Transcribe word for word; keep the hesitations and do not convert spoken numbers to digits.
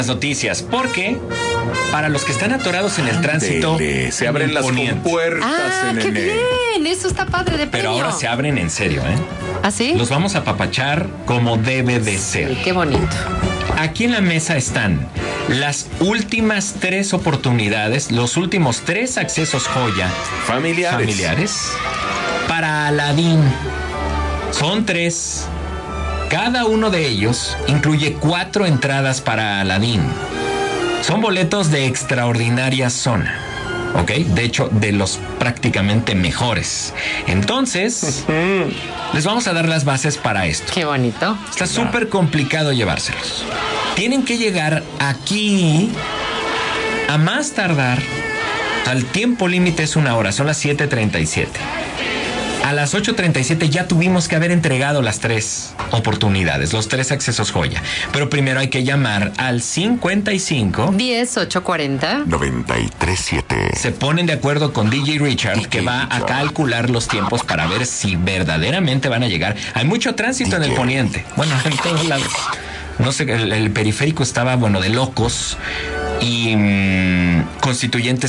noticias, porque para los que están atorados en el tránsito, Dele, se abren las poniente. compuertas. Ah, qué nene. bien, eso está padre de Pero premio. ahora se abren en serio, ¿eh? ¿Ah, sí? Los vamos a apapachar como debe de ser. Sí, qué bonito. Aquí en la mesa están las últimas tres oportunidades, los últimos tres accesos joya Familiares. familiares para Aladdin. Son tres. Cada uno de ellos incluye cuatro entradas para Aladdin. Son boletos de extraordinaria zona, ¿ok? De hecho, de los prácticamente mejores. Entonces, les vamos a dar las bases para esto. Qué bonito. Está súper complicado llevárselos. Tienen que llegar aquí a más tardar. Al tiempo límite es una hora, son las siete treinta y siete. A las ocho treinta y siete ya tuvimos que haber entregado las tres oportunidades, los tres accesos joya. Pero primero hay que llamar al cincuenta y cinco. diez, ocho, cuarenta. noventa y tres siete. Se ponen de acuerdo con D J Richard, D J que va a Richard. calcular los tiempos para ver si verdaderamente van a llegar. Hay mucho tránsito en el D J. poniente. Bueno, en todos lados. No sé, el, el periférico estaba, bueno, de locos. Y mmm, Constituyentes